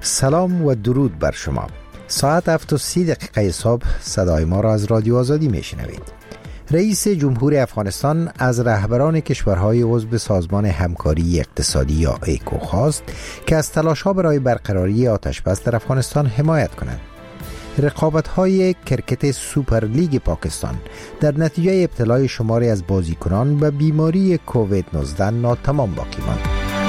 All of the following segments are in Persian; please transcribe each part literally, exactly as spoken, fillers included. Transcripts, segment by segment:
سلام و درود بر شما. ساعت هفت و سی دقیقه صبح صدای ما را از رادیو آزادی میشنوید. رئیس جمهور افغانستان از رهبران کشورهای عضو سازمان همکاری اقتصادی یا ایکو خواست که از تلاش‌ها برای برقراری آتش‌بس در افغانستان حمایت کنند. رقابت‌های کرکت سوپر لیگ پاکستان در نتیجه ابتلای شماری از بازیکنان به بیماری کووید نوزده ناتمام باقی ماند.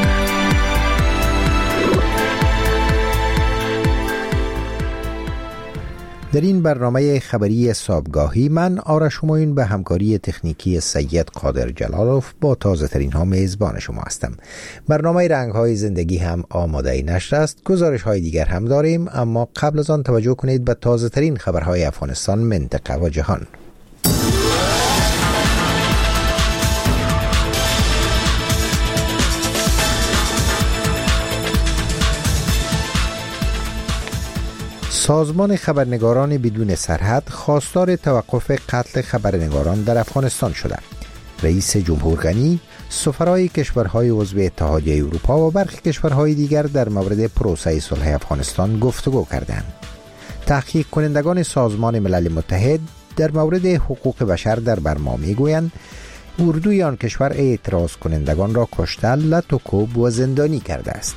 در این برنامه خبری صبحگاهی من آرش همایون به همکاری تکنیکی سید قادر جلالوف با تازه ترین ها میزبان شما هستم. برنامه رنگ های زندگی هم آماده نشر است. گزارش های دیگر هم داریم، اما قبل از آن توجه کنید به تازه ترین خبرهای افغانستان، منطقه و جهان. سازمان خبرنگاران بدون سرحد خواستار توقف قتل خبرنگاران در افغانستان شده. رئیس جمهور غنی، سفرای کشورهای عضو اتحادیه اروپا و برخی کشورهای دیگر در مورد پروسه صلح افغانستان گفتگو کردند. تحقیق کنندگان سازمان ملل متحد در مورد حقوق بشر در برما میگویند اردوی آن کشور اعتراض کنندگان را کشته، لط و کوب و زندانی کرده است.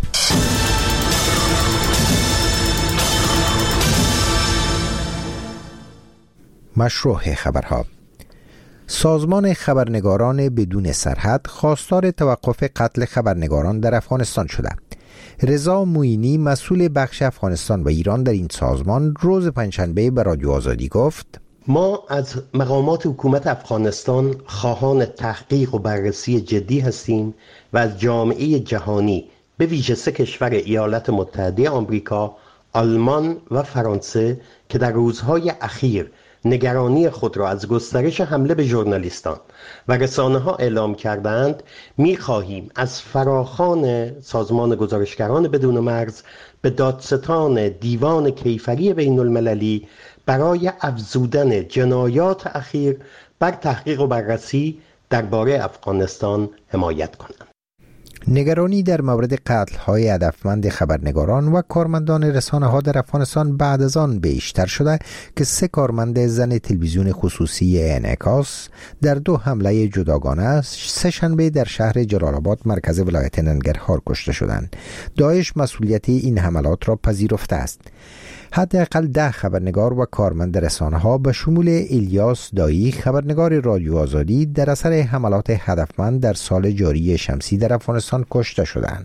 مشروع خبرها. سازمان خبرنگاران بدون سرحد خواستار توقف قتل خبرنگاران در افغانستان شده. رضا موینی، مسئول بخش افغانستان و ایران در این سازمان، روز پنجشنبه به رادیو آزادی گفت: ما از مقامات حکومت افغانستان خواهان تحقیق و بررسی جدی هستیم و از جامعه جهانی به ویژه سه کشور ایالات متحده آمریکا، آلمان و فرانسه که در روزهای اخیر نگرانی خود را از گسترش حمله به ژورنالیستان و رسانه‌ها اعلام کردند، می‌خواهیم از فراخوان سازمان گزارشگران بدون مرز به دادستان دیوان کیفری بین المللی برای افزودن جنایات اخیر بر تحقیق و بررسی درباره افغانستان حمایت کنند. نگرانی در مورد قتل‌های هدفمند خبرنگاران و کارمندان رسانه‌ها در افغانستان بعد از آن بیشتر شده که سه کارمند زن تلویزیون خصوصی انعکاس در دو حمله جداگانه سه شنبه در شهر جلال آباد مرکز ولایت ننگرهار کشته شدند. داعش مسئولیت این حملات را پذیرفته است. حداقل ده خبرنگار و کارمند رسانه‌ها به شمول الیاس دایی، خبرنگار رادیو آزادی، در اثر حملات هدفمند در سال جاری شمسی در افغانستان کشته شدند.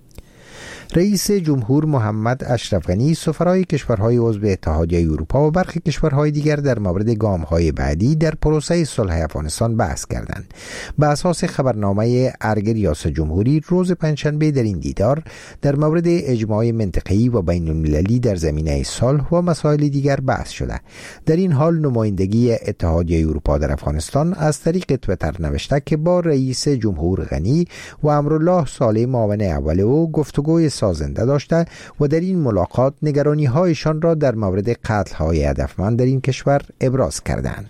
رئیس جمهور محمد اشرف غنی، سفرای کشورهای عضو اتحادیه اروپا و برخی کشورهای دیگر در مورد گام‌های بعدی در پروسه صلح افغانستان بحث کردند. به اساس خبرنامه ارگ ریاست جمهوری، روز پنجشنبه در این دیدار در مورد اجماع منطقه‌ای و بین المللی در زمینه صلح و مسائل دیگر بحث شده. در این حال نمایندگی اتحادیه اروپا در افغانستان از طریق توییتر نوشته که با رئیس جمهور غنی و امرالله صالح معاون اول او گفتگوی سازنده داشته و در این ملاقات نگرانی‌هایشان را در مورد قتل‌های هدفمند در این کشور ابراز کردند.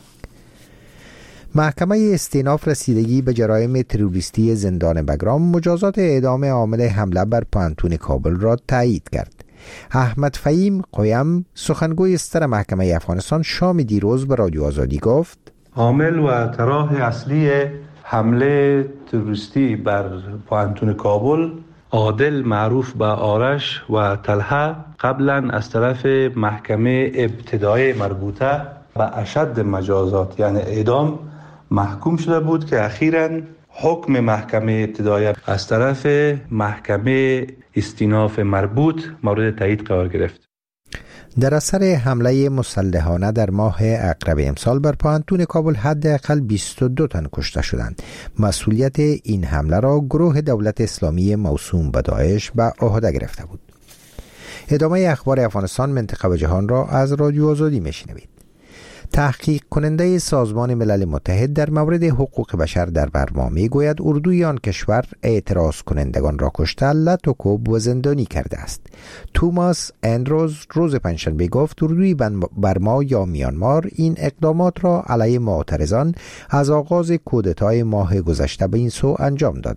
محکمه استئناف رسیدگی به جرایم تروریستی زندان بگرام مجازات اعدام عامل حمله بر پوهنتون کابل را تایید کرد. احمد فهیم قیم، سخنگوی ستر محکمه افغانستان، شام دیروز به رادیو آزادی گفت: عامل و طراح اصلی حمله تروریستی بر پوهنتون کابل، عادل معروف به آرش و طلحه، قبلا از طرف محکمه ابتدایی مربوطه به اشد مجازات یعنی اعدام محکوم شده بود که اخیراً حکم محکمه ابتدایی از طرف محکمه استئناف مربوط مورد تایید قرار گرفت. در اثر حمله مسلحانه در ماه اقرب امسال بر پوهنتون کابل حداقل بیست و دو تن کشته شدند. مسئولیت این حمله را گروه دولت اسلامی موسوم به داعش به عهده گرفته بود. ادامه اخبار افغانستان، منطقه و جهان را از رادیو آزادی میشنوید. تحقیق کننده سازمان ملل متحد در مورد حقوق بشر در برما میگوید اردوی آن کشور اعتراض کنندگان را کشته، لط و کوب و زندانی کرده است. توماس اندروز روز پنجشنبه گفت اردوی برما یا میانمار این اقدامات را علیه معترضان از آغاز کودتای ماه گذشته به این سو انجام داده.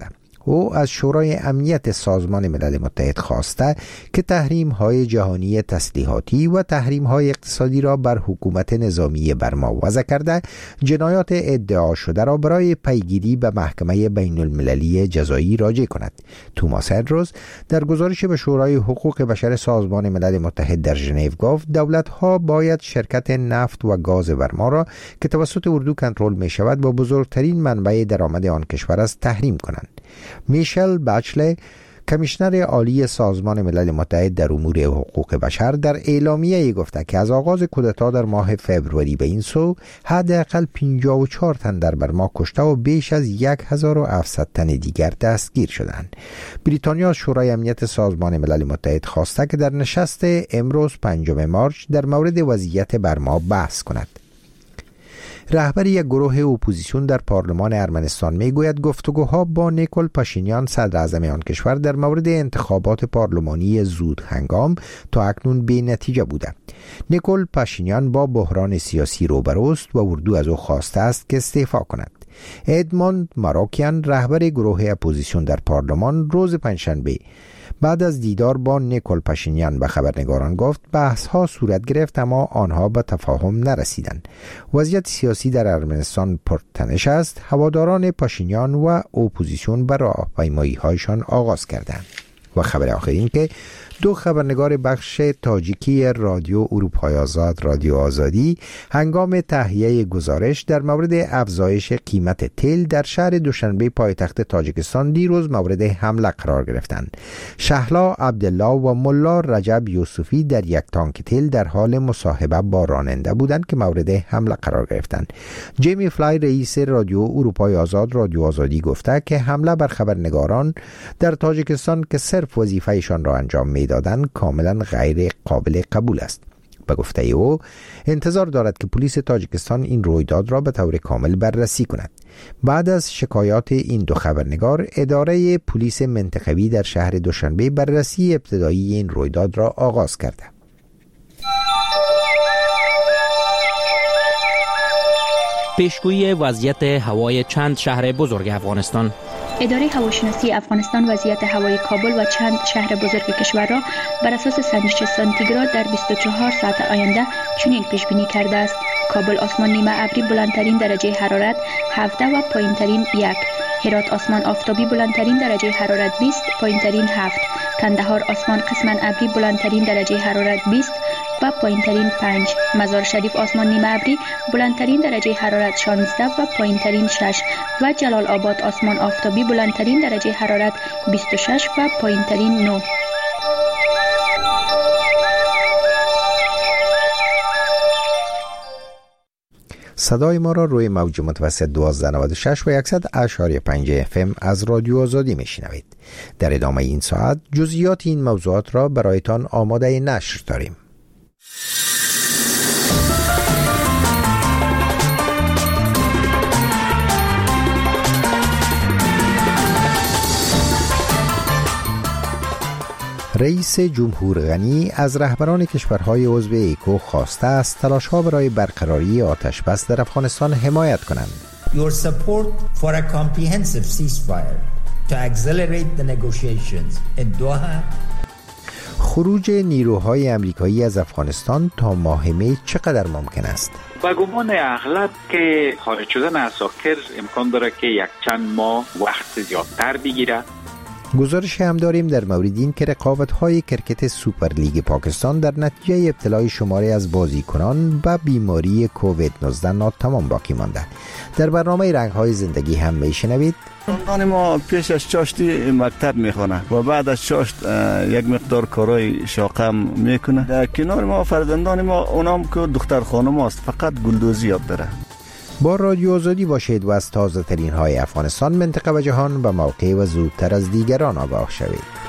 او از شورای امنیت سازمان ملل متحد خواسته که تحریم‌های جهانی تسلیحاتی و تحریم‌های اقتصادی را بر حکومت نظامی برما وضع کرده، جنایات ادعا شده را برای پیگیری به محکمه بین المللی جزایی راجع کند. توماس هندروز در گزارش به شورای حقوق بشر سازمان ملل متحد در ژنو گفت دولت‌ها باید شرکت نفت و گاز برما را که توسط اردو کنترل می شود با بزرگترین منبع درآمد آن کشور است تحریم کنند. میشل بچله، کمیشنر عالی سازمان ملل متحد در امور حقوق بشر، در اعلامیه‌ای گفته که از آغاز کودتا در ماه فوریه به این سو حداقل پنجاه و چهار تن در برما کشته و بیش از هزار و هفتصد تن دیگر دستگیر شدند. بریتانیا از شورای امنیت سازمان ملل متحد خواسته که در نشست امروز پنجم مارچ در مورد وضعیت برما بحث کند. رهبر یک گروه اپوزیسیون در پارلمان ارمنستان میگوید گفتگوها با نیکول پاشینیان صدر اعظم آن کشور در مورد انتخابات پارلمانی زود هنگام تا اکنون بی نتیجه بوده. نیکول پاشینیان با بحران سیاسی روبروست و اردو از او خواسته است که استعفا کند. ادموند ماروکیان، رهبر گروه اپوزیسیون در پارلمان، روز پنجشنبه بعد از دیدار با نیکول پاشینیان به خبرنگاران گفت بحث ها صورت گرفت اما آنها به تفاهم نرسیدند. وضعیت سیاسی در ارمنستان پرتنش است. هواداران پاشینیان و اپوزیسیون به راهپیمایی هایشان آغاز کردند. و خبر آخر این که دو خبرنگار بخش تاجیکی رادیو اروپای آزاد رادیو آزادی هنگام تهیه گزارش در مورد افزایش قیمت تیل در شهر دوشنبه پایتخت تاجیکستان دیروز مورد حمله قرار گرفتند. شهلا عبدالله و ملا رجب یوسفی در یک تانک تیل در حال مصاحبه با راننده بودند که مورد حمله قرار گرفتند. جیمی فلای، رئیس رادیو اروپای آزاد رادیو آزادی، گفته که حمله بر خبرنگاران در تاجیکستان که صرف وظیفه‌شان را انجام می دادن کاملا غیر قابل قبول است. به گفته او انتظار دارد که پلیس تاجیکستان این رویداد را به طور کامل بررسی کند. بعد از شکایات این دو خبرنگار، اداره پلیس منطقوی در شهر دوشنبه بررسی ابتدایی این رویداد را آغاز کرده. پیشگویی وضعیت هوای چند شهر بزرگ افغانستان. اداره هواشناسی افغانستان وضعیت هوای کابل و چند شهر بزرگ کشور را بر اساس سنجش سانتیگراد در بیست و چهار ساعت آینده چنین پیش بینی کرده است: کابل آسمان نیمه ابری بلندترین درجه حرارت هفده و پایینترین یک، هرات آسمان آفتابی بلندترین درجه حرارت بیست، پایینترین هفت، کندهار آسمان قسما ابری بلندترین درجه حرارت بیست و پایینترین پنج، مزار شریف آسمان نیمه ابری بلندترین درجه حرارت شانزده و پایینترین شش و جلال آباد آسمان آفتابی بلندترین درجه حرارت بیست و شش و پایینترین نه. صدای ما را روی موج متوسط دوازده نود و شش و صد اشاری پنج اف ام از رادیو آزادی میشنوید. در ادامه این ساعت جزئیات این موضوعات را برایتان آماده نشر داریم. رئیس جمهور غنی از رهبران کشورهای عضو ایکو خواسته است تلاش‌ها برای برقراری آتش بس در افغانستان حمایت کنند. Your support for a comprehensive ceasefire to accelerate the negotiations in Doha. خروج نیروهای امریکایی از افغانستان تا ماه می چقدر ممکن است؟ با گمان اغلب که خارج شدن عساکر امکان داره که یک چند ماه وقت زیادتر بگیره. گزارش هم داریم در مورد این که رقابت‌های کرکت سوپر لیگ پاکستان در نتیجه ابتلای شماری از بازیکنان به بیماری کووید نوزده ناتمام باقی مانده. در برنامه رنگ‌های زندگی هم میشنوید فرزندان ما پیش از چاشتی مکتب میخونه و بعد از چاشت یک مقدار کارهای شاقه میکنه. در کنار ما فرزندان ما اونام که دختر خانم هست فقط گلدوزی یاد داره. با رادیو آزادی باشید و از تازه ترین های افغانستان، منطقه و جهان به موقع و زودتر از دیگران آگاه شوید.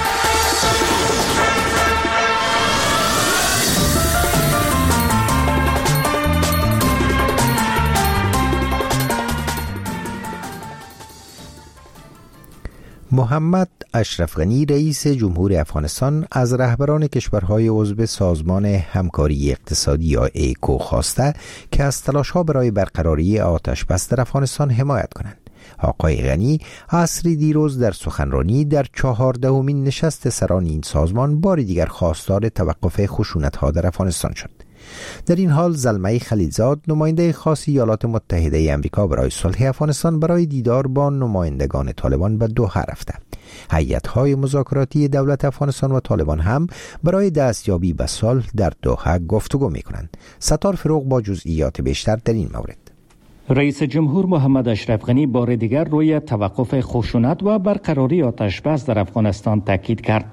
محمد اشرف غنی، رئیس جمهور افغانستان، از رهبران کشورهای عضو سازمان همکاری اقتصادی یا ایکو خواسته که از تلاش‌ها برای برقراری آتش بس در افغانستان حمایت کنند. آقای غنی عصری دیروز در سخنرانی در چهاردهمین نشست سران این سازمان بار دیگر خواستار توقف خشونت‌ها در افغانستان شد. در این حال زلمه خلیلزاد نماینده خاص ایالات متحده آمریکا برای صلح افغانستان برای دیدار با نمایندگان طالبان به دوحه رفته. هیئت‌های مذاکراتی دولت افغانستان و طالبان هم برای دستیابی به صلح در دوحه گفتگو می‌کنند. ستار فروغ با جزئیات بیشتر در این مورد. رئیس جمهور محمد اشرف غنی بار دیگر روی توقف خشونت و برقراری آتش بس در افغانستان تاکید کرد.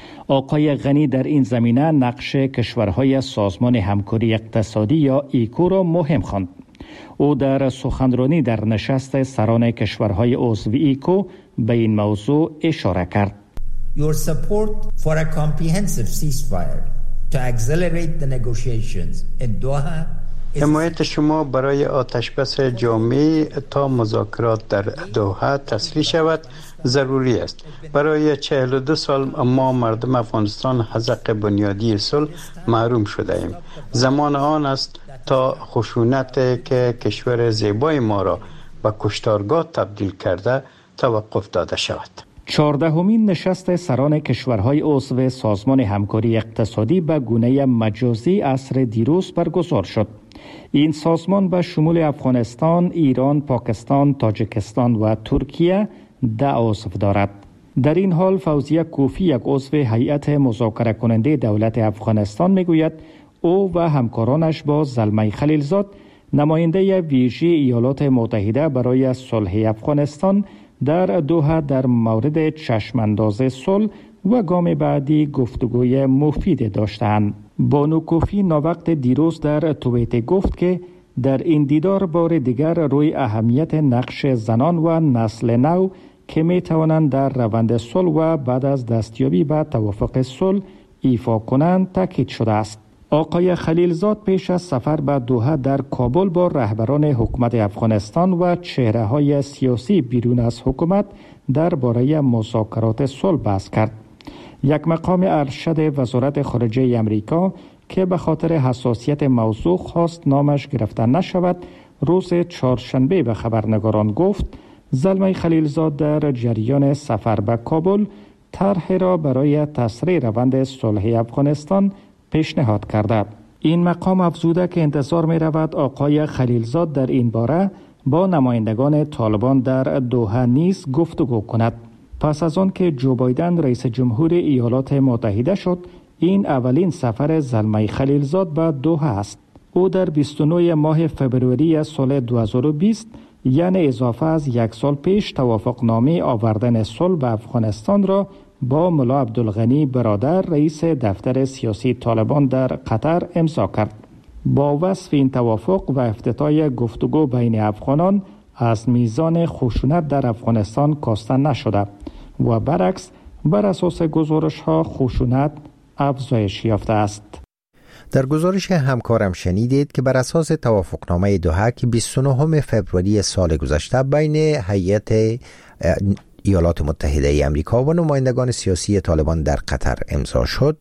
آقای غنی در این زمینه نقش کشورهای سازمان همکاری اقتصادی یا ایکو را مهم خواند. او در سخنرانی در نشست سران کشورهای عضو ایکو به این موضوع اشاره کرد. Your support for a comprehensive ceasefire to accelerate the negotiations in Doha. حمایت شما برای آتشبس جامع تا مذاکرات در دوحه تسریع شود ضروری است. برای چهل و دو سال ما مردم افغانستان از حق بنیادی صلح محروم شده ایم. زمان آن است تا خشونت که کشور زیبای ما را به کشتارگاه تبدیل کرده توقف داده شود. چهاردهمین نشست سران کشورهای عضو سازمان همکاری اقتصادی به گونه مجازی عصر دیروز برگزار شد. این سازمان به شمول افغانستان، ایران، پاکستان، تاجیکستان و ترکیه ده عضو دارد. در این حال فوزیه کوفی، یک عضو هیئت مذاکره کننده دولت افغانستان، میگوید او و همکارانش با زلمه خلیلزاد، نماینده ویژه ایالات متحده برای صلح افغانستان، در دوحه در مورد چشمانداز صلح و گام بعدی گفتگوی مفید داشتند. بانو کوفی ناوقت دیروز در توییت گفت که در این دیدار بار دیگر روی اهمیت نقش زنان و نسل نو که می توانند در روند صلح و بعد از دستیابی به توافق صلح ایفا کنند تاکید شده است. آقای خلیلزاد پیش از سفر به دوحه در کابل با رهبران حکومت افغانستان و چهره‌های سیاسی بیرون از حکومت درباره مذاکرات صلح بحث کرد. یک مقام ارشد وزارت خارجه آمریکا که به خاطر حساسیت موضوع خواست نامش گرفته نشود، روز چهارشنبه به خبرنگاران گفت زلمه خلیلزاد در جریان سفر به کابل طرح را برای تسریع روند صلح افغانستان پیشنهاد کرده. این مقام افزوده که انتظار می رود آقای خلیلزاد در این باره با نمایندگان طالبان در دوحه نیز گفتگو کند. پس از آن که جو بایدن رئیس جمهور ایالات متحده شد، این اولین سفر زلمه خلیلزاد به دوحه است. او در بیست و نه ماه فبروری سال دو هزار و بیست، یعنی اضافه از یک سال پیش، توافقنامه آوردن صلح به افغانستان را با ملا عبدالغنی برادر رئیس دفتر سیاسی طالبان در قطر امضا کرد. با وصف این توافق و افتتاح گفتگو بین افغانان، از میزان خشونت در افغانستان کاسته نشده و برعکس بر اساس گزارش ها خشونت افزایش یافته است. در گزارش همکارم شنیدید که بر اساس توافقنامه دوحه که بیست و نه فوریه سال گذشته بین هیئت ایالات متحده آمریکا و نمایندگان سیاسی طالبان در قطر امضا شد،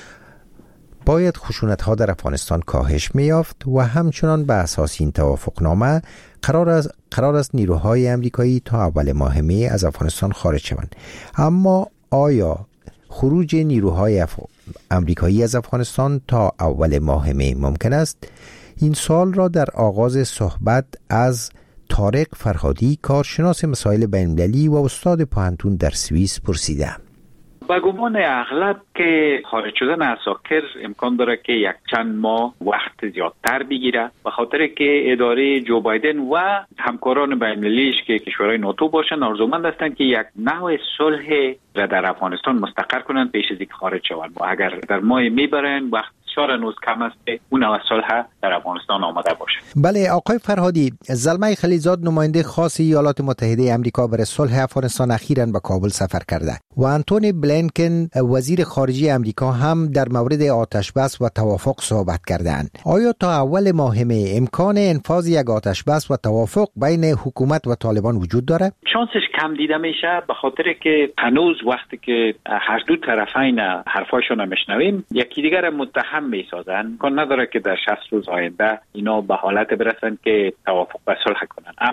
باید خشونت‌ها در افغانستان کاهش می‌یافت و همچنان به اساس این توافقنامه قرار است قرار است نیروهای آمریکایی تا اول ماه می از افغانستان خارج شوند. اما آیا خروج نیروهای اف... آمریکایی از افغانستان تا اول ماه می ممکن است؟ این سال را در آغاز صحبت از طارق فرهادی، کارشناس مسائل بین‌المللی و استاد پوهنتون در سوئیس، پرسیدم. با گمان اغلب که خارج شدن عساکر امکان داره که یک چند ماه وقت زیادتر بگیره، به خاطر که اداره جو بایدن و همکاران بین‌المللیش که کشورهای ناتو باشن آرزومند هستند که یک نوع صلح را در افغانستان مستقر کنند پیش از اینکه خارج شوند. و اگر در ماه می برن وقت بسیار هنوز کم است که اون نوع صلح در افغانستان آماده باشه. بله آقای فرهادی، زلمه خلیلزاد نماینده خاص ایالات متحده آمریکا برای صلح افغانستان اخیراً به کابل سفر کرده و آنتونی بلینکن وزیر خارجه آمریکا هم در مورد آتشبس و توافق صحبت کردند. آیا تا اول ماه می امکان انفاذ یک آتشبس و توافق بین حکومت و طالبان وجود داره؟ شانسش کم دیده میشه، به خاطر که هنوز وقتی که هر دو طرفین حرفاشون میشنویم یکی دیگر متهم میسازن، امکان نداره که در شصت روز آینده اینا به حالت برسن که توافق به صلح کنن. اما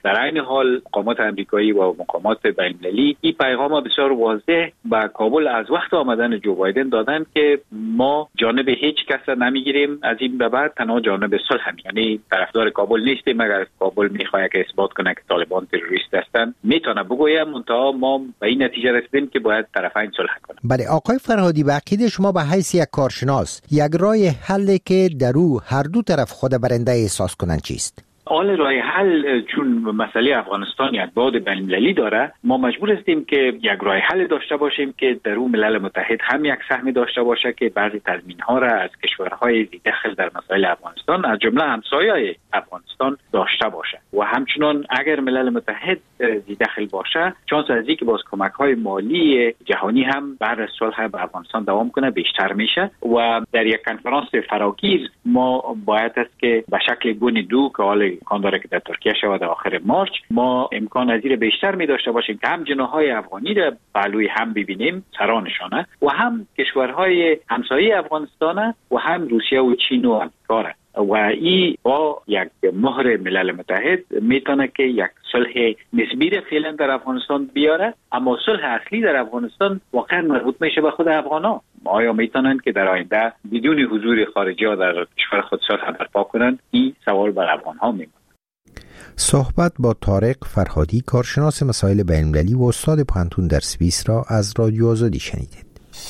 در عین حال مقامات امریکایی و مقامات بین‌المللی این پیغام بسیار واضح به کابل از وقت آمدن جو بایدن دادن که ما جانب هیچ کس نمیگیریم، از این به بعد تنها جانب صلح هم، یعنی طرفدار کابل نیستیم. اگر کابل میخواد که اثبات کنه که طالبان تروریست هستند میتونه بگوید، منتها ما به این نتیجه رسیدیم که باید طرفین صلح کنند. بله آقای فرهادی، به عقیده شما به حیث یک کارشناس یک راه حلی که در او هر دو طرف خود برنده احساس کنند چیست؟ حال راه حل چون مسئله افغانستان یک بعد بین‌المللی داره، ما مجبور هستیم که یک راه حل داشته باشیم که در اون ملل متحد هم یک سهمی داشته باشه که بعضی تضمین‌ها را از کشورهای داخل در مسائل افغانستان از جمله همسایه‌های افغانستان داشته باشه و همچنان اگر ملل متحد داخل باشه چانس از اینکه باز کمک‌های مالی جهانی هم بعد از صلح به افغانستان دوام کنه بیشتر میشه و در یک کنفرانس فراگیر ما باید است که به شکل گونه دو که حال امکان داره که در ترکیه شود در آخر مارچ ما امکان از این بیشتر می داشته باشیم که هم جناح‌های افغانی را پهلوی هم ببینیم سرانشانه و هم کشورهای همسایه افغانستان و هم روسیه و چین و آمریکا و این با یک مهر ملل متحد میتونه که یک صلح نسبی را فعلا در افغانستان بیاره، اما صلح اصلی در افغانستان واقعا مربوط میشه به خود افغانا. آیا میتونن که در آینده بدون حضور خارجی ها در کشور خود صلح برپا کنند؟ این سوال بر افغان ها میمونه. صحبت با طارق فرهادی، کارشناس مسائل بین‌المللی و استاد پوهنتون در سوئیس را از رادیو آزادی شنیدید.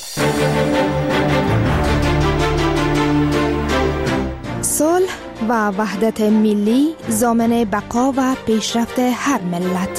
صلح و وحدت ملی ضامن بقا و پیشرفت هر ملت.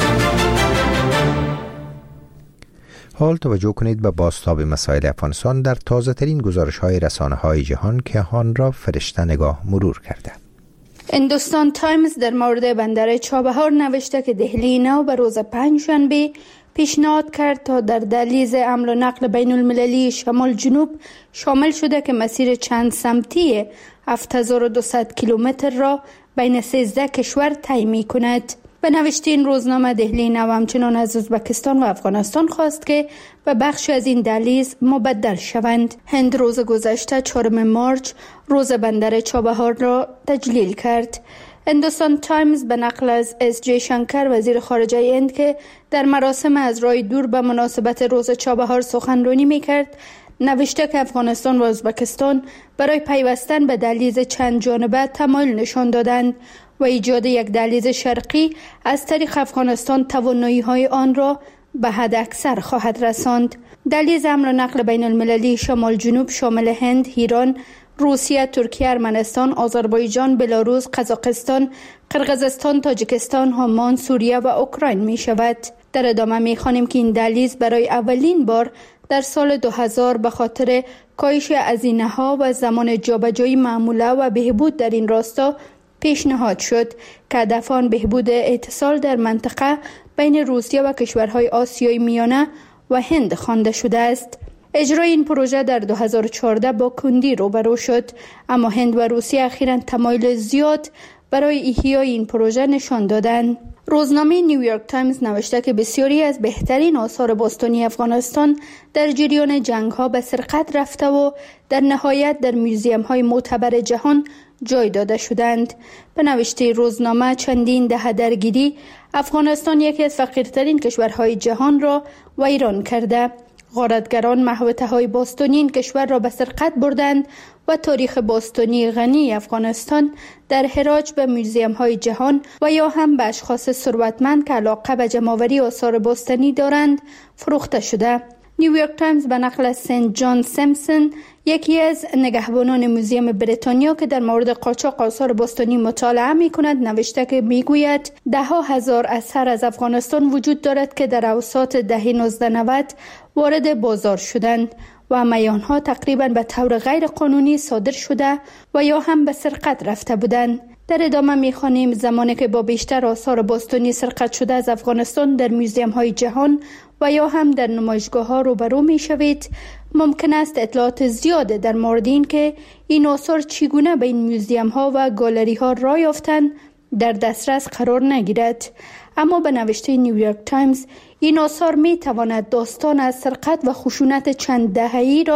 حال توجه کنید به بازتاب مسائل افغانستان در تازه ترین گزارش های رسانه های جهان که آن را فرشته نگاه مرور کرده. هندوستان تایمز در مورد بندر چابهار نوشته که دهلی نو به روز پنجشنبه پیشنهاد کرد تا در دهلیز حمل و نقل بین المللی شمال جنوب شامل شده که مسیر چند سمتی هفت هزار و دویست کیلومتر را بین سیزده کشور طی می‌کند. به نوشته این روزنامه دهلی نو همچنان از ازبکستان و افغانستان خواست که به بخش از این دهلیز مبدل شوند. هند روز گذشته چهارم مارچ روز بندر چابهار را تجلیل کرد. هندوستان تایمز به نقل از اس جی شنکر وزیر خارجه هند که در مراسم از راه دور به مناسبت روز چابهار سخنرانی می‌کرد نوشته که افغانستان و ازبکستان برای پیوستن به دهلیز چند جانبه تمایل نشان دادند و ایجاد یک دهلیز شرقی از طریق افغانستان توانایی‌های آن را به حد اکثر خواهد رساند. دهلیز حمل و نقل بین المللی شمال جنوب شامل هند، ایران، روسیه، ترکیه، ارمنستان، آذربایجان، بلاروس، قزاقستان، قرقیزستان، تاجیکستان، عمان، سوریه و اوکراین می شود. در ادامه می خوانیم که این دهلیز برای اولین بار در سال دو هزار به خاطر کاهش هزینه‌ها و زمان جابجایی معموله و بهبود در این راستا پیشنهاد شد که هدف آن بهبود اتصال در منطقه بین روسیه و کشورهای آسیای میانه و هند خوانده شده است. اجرای این پروژه در دو هزار و چهارده با کندی روبرو شد، اما هند و روسیه اخیراً تمایل زیاد برای احیای این پروژه نشان دادند. روزنامه نیویورک تایمز نوشته که بسیاری از بهترین آثار باستانی افغانستان در جریان جنگ‌ها به سرقت رفته و در نهایت در موزیم‌های معتبر جهان جای داده شدند. به نوشته روزنامه چندین دهه درگیری افغانستان یکی از فقیرترین کشورهای جهان را ویران کرده. غارتگران محوطه‌های باستانی این کشور را به سرقت بردند و تاریخ باستانی غنی افغانستان در حراج به موزیم‌های جهان و یا هم به اشخاص ثروتمند که علاقه به جمع‌آوری آثار باستانی دارند فروخته شده. نیویورک تایمز به نقل از سنت جان سیمپسون، یکی از نگهبانان موزیم بریتانیا که در مورد قاچاق آثار باستانی مطالعه می‌کند، نوشته که می‌گوید ده ها هزار اثر از افغانستان وجود دارد که در اواسط دهه نوزده نود وارد بازار شدند و همه آنها تقریباً به طور غیر قانونی صادر شده و یا هم به سرقت رفته بودند. در ادامه می‌خوانیم زمانی که با بیشتر آثار باستانی سرقت شده از افغانستان در موزیم‌های جهان و یا هم در نمایشگاه‌ها روبرو می‌شوید، ممکن است اطلاعات زیاد در مورد این که این آثار چگونه به این موزیم‌ها و گالری‌ها راه یافتند در دسترس قرار نگیرد. اما به نوشته نیویورک تایمز این آثار می‌تواند داستان از سرقت و خشونت چند دهه‌ای را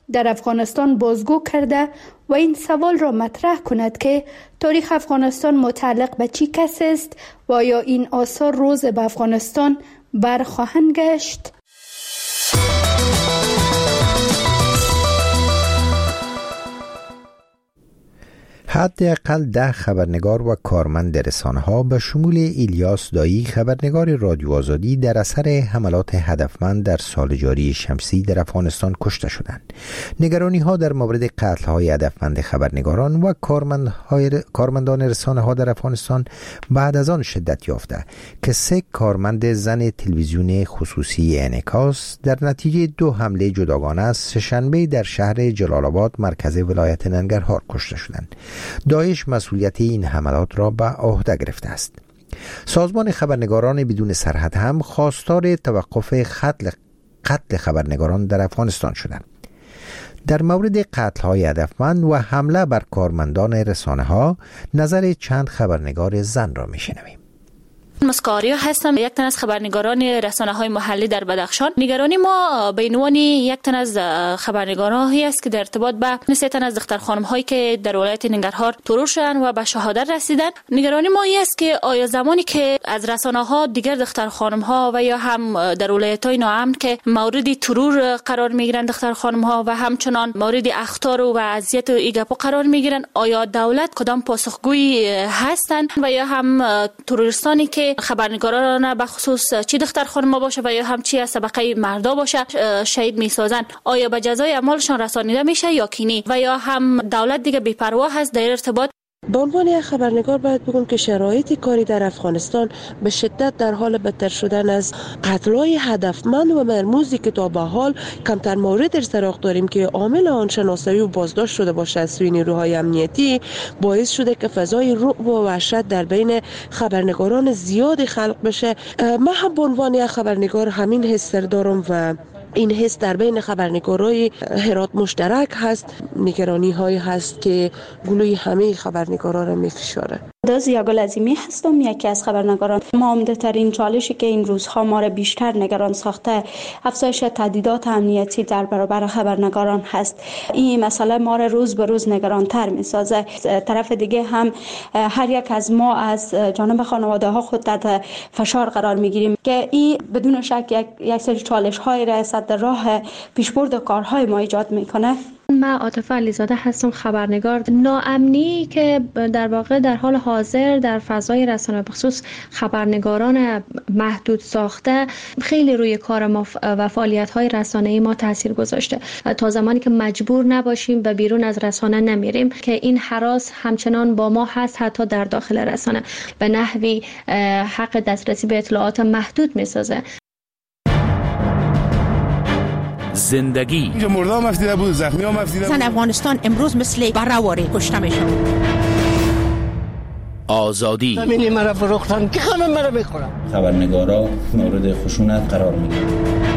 در افغانستان بازگو کرده و این سوال را مطرح کند که تاریخ افغانستان متعلق به چی کس است و آیا این آثار روز به افغانستان برخواهند گشت؟ حداقل ده خبرنگار و کارمند رسانه‌ها به شمول ایلیاس دایی خبرنگار رادیو آزادی در اثر حملات هدفمند در سال جاری شمسی در افغانستان کشته شدند. نگرانی‌ها در مورد قتل‌های هدفمند خبرنگاران و کارمندان رسانه‌ها در افغانستان بعد از آن شدت یافته که سه کارمند زن تلویزیون خصوصی انعکاس در نتیجه دو حمله جداگانه سه‌شنبه در شهر جلال آباد مرکز ولایت ننگرهار کشته شدند. داعش مسئولیت این حملات را به عهده گرفته است. سازمان خبرنگاران بدون سرحد هم خواستار توقف قتل قتل خبرنگاران در افغانستان شدند. در مورد قتل‌های هدفمند و حمله بر کارمندان رسانه‌ها نظر چند خبرنگار زن را می‌شنویم. مسکاریا هستم، یک تن از خبرنگاران رسانه‌های محلی در بدخشان. نگرانی ما به عنوان یک تن از خبرنگارانی است که در ارتباط به سه تن از دختر خانم‌هایی که در ولایت ننگرهار ترور شدند و به شهادت رسیدند. نگرانی ما این است که آیا زمانی که از رسانه‌ها دیگر دختر خانم‌ها و یا هم در ولایت‌های ناامن که مورد ترور قرار می‌گیرند دختر خانم‌ها و همچنان مورد اخطار و اذیت و ایگاپو قرار می‌گیرند، آیا دولت کدام پاسخگویی هستند و یا هم تروریستانی که خبرنگاران به خصوص چی دختر خانم‌ها باشه و یا هم چی از طبقه مردا باشه شهید میسازن، آیا به جزای اعمالشان رسانیده میشه یا کی؟ و یا هم دولت دیگه بی‌پروا هست در ارتباط؟ به عنوان یک خبرنگار باید بگم که شرایط کاری در افغانستان به شدت در حال بدتر شدن از قتل‌های هدفمند و مرموزی که تا به حال کمتر مورد در سراغ داریم که عامل آن شناسایی و بازداشت شده باشه از سوی نیروهای امنیتی، باعث شده که فضای رعب و وحشت در بین خبرنگاران زیاد خلق بشه. من هم به عنوان یک خبرنگار همین حس دارم و این حس در بین خبرنگارای هرات مشترک هست. نگرانی های هست که گلوی همه خبرنگاران را میفشاره. دازیا گلعظیمی هستم، یکی از خبرنگاران. ما عمده ترین چالشی که این روزها ما را بیشتر نگران ساخته افزایش تهدیدات امنیتی در برابر خبرنگاران هست. این مسئله ما را روز به روز نگران تر می سازه. طرف دیگه هم هر یک از ما از جانب خانواده ها خود تحت فشار قرار می گیریم که این بدون شک یک, یک سری چالش های را صد راه پیشبرد کارهای ما ایجاد میکنه. من عاطفه علیزاده هستم، خبرنگار. ناامنی که در واقع در حال حاضر در فضای رسانه بخصوص خبرنگاران محدود ساخته خیلی روی کار ما و فعالیت‌های رسانه‌ای ما تاثیر گذاشته. تا زمانی که مجبور نباشیم به بیرون از رسانه نمیریم که این هراس همچنان با ما هست، حتی در داخل رسانه به نحوی حق دسترسی به اطلاعات محدود می‌سازه. زندگی اینجا مردم مفتیده بود، زخمی ها مفتیده بود. زن افغانستان امروز مثل برآواره کشته میشن. آزادی زمینی مرا فروختن که خانم مرا میخورن. خبرنگارا مورد خشونت قرار میگیرن.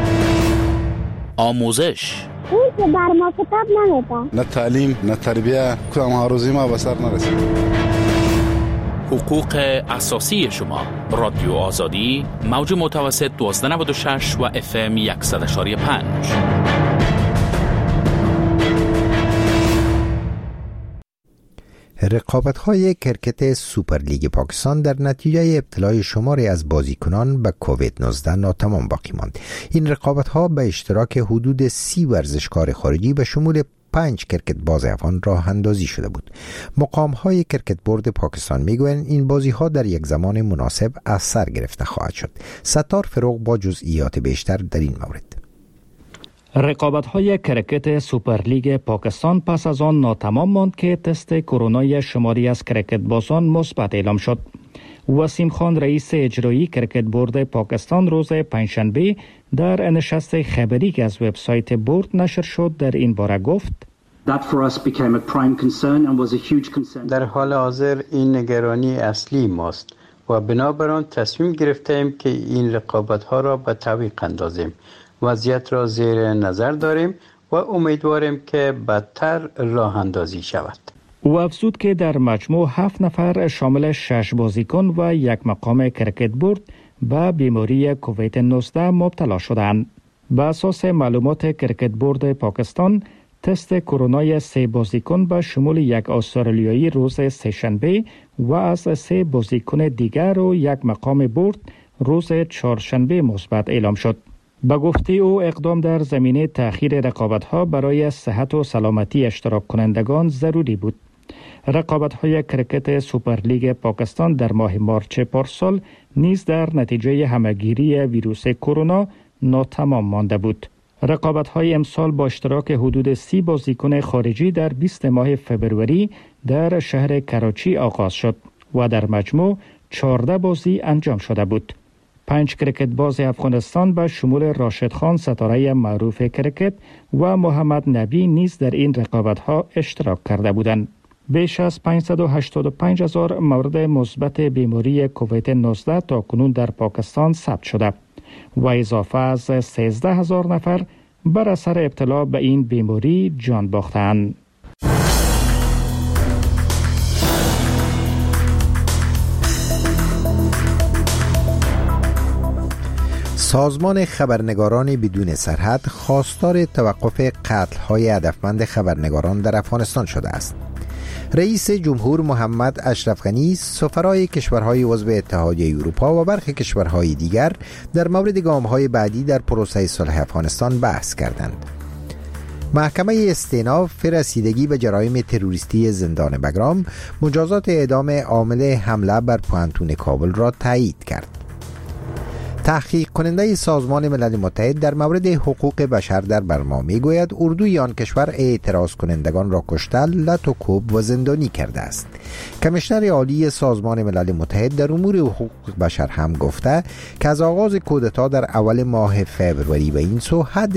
آموزش اون که بر ما کتاب نمیده. نه تعلیم نه تربیه، کدام ها روزی ما به سر نرسید. حقوق اساسی شما. رادیو آزادی، موج متوسط دوازده نود و شش و اف ام صد و یک و پنج. رقابت‌های کرکت سوپرلیگ پاکستان در نتیجه ابتلای شماری از بازیکنان به کووید نوزده ناتمام باقی ماند. این رقابت‌ها به اشتراک حدود سی ورزشکار خارجی به شمول پنج کرکت باز افغان راه اندازی شده بود. مقام‌های کرکت بورد پاکستان میگویند این بازی‌ها در یک زمان مناسب از سر گرفته خواهد شد. ستار فروغ با جزئیات بیشتر در این مورد. رقابت‌های کرکت سوپرلیگ پاکستان پس از آن ناتمام ماند که تست کرونای شماری از کرکت بازان مثبت اعلام شد. وسیم خان رئیس اجرایی کرکت بورد پاکستان روز پنجشنبه در نشست خبری که از وبسایت بورد نشر شد در این باره گفت: در حال حاضر این نگرانی اصلی ماست و بنابراین تصمیم گرفتیم که این رقابت‌ها را به تعویق اندازیم. وضعیت را زیر نظر داریم و امیدواریم که بدتر راه اندازی شود. او افزود که در مجموع هفت نفر شامل شش بازیکن و یک مقام کرکت بورد به بیماری کووید نوزده مبتلا شدند. به اساس معلومات کرکت بورد پاکستان، تست کرونای سه بازیکن به شمول یک استرالیایی روز سه‌شنبه و از سه بازیکن دیگر و یک مقام برد روز چهارشنبه مثبت اعلام شد. به گفته او اقدام در زمینه تأخیر رقابت‌ها برای صحت و سلامتی اشتراک کنندگان ضروری بود. رقابت‌های کرکت سوپرلیگ پاکستان در ماه مارچ پارسال نیز در نتیجه همه‌گیری ویروس کرونا ناتمام مانده بود. رقابت‌های امسال با اشتراک حدود سی بازیکن خارجی در بیست ماه فبروری در شهر کراچی آغاز شد و در مجموع چهارده بازی انجام شده بود. پنج کرکت باز افغانستان به شمول راشد خان ستاره معروف کرکت و محمد نبی نیز در این رقابت‌ها اشتراک کرده بودند. بیش از پانصد و هشتاد و پنج هزار مورد مثبت بیماری کووید نوزده تا کنون در پاکستان ثبت شده و اضافه از سیزده هزار نفر بر اثر ابتلا به این بیماری جان باختند. سازمان خبرنگاران بدون سرحد خواستار توقف قتل‌های هدفمند خبرنگاران در افغانستان شده است. رئیس جمهور محمد اشرف غنی سفرای کشورهای عضو اتحادیه اروپا و برخی کشورهای دیگر در مورد گام‌های بعدی در پروسه صلح افغانستان بحث کردند. محکمه استئناف رسیدگی به جرایم تروریستی زندان بگرام مجازات اعدام عامل حمله بر پوهنتون کابل را تایید کرد. تحقیق کننده سازمان ملل متحد در مورد حقوق بشر در برما می گوید اردوی آن کشور اعتراض کنندگان را کشته، لط و کوب و زندانی کرده است. کمیشنر عالی سازمان ملل متحد در امور حقوق بشر هم گفته که از آغاز کودتا در اول ماه فوریه به این سو حد